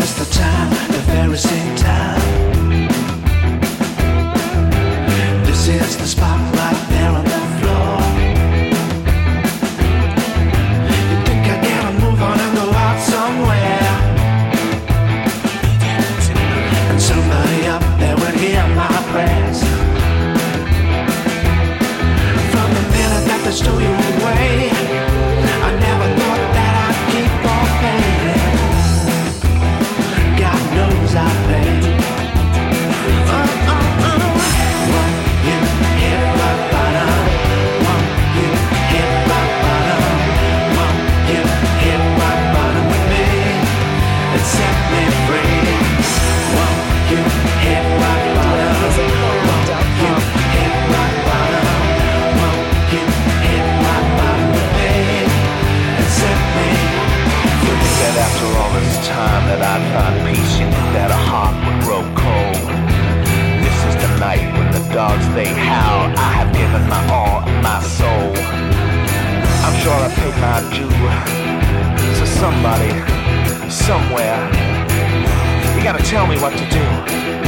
is the time, the very same time. This is the spot right there on the floor. You think I gotta move on and go out somewhere, and somebody up there would hear my prayers. From the minute that they stole you away, I never thought that I'd keep on paying. God knows I paid. Won't you hit my bottom? Won't you hit my bottom? Won't you hit my bottom with me and set me free? Won't you hit my bottom? Won't you hit my bottom? Won't you hit my bottom with me and set me free? That after all this time that I'd find peace, you knew that a heart would grow cold. This is the night when the dogs they howl. I have given my all, my soul. I'm sure I paid my due. So somebody, somewhere, you gotta tell me what to do.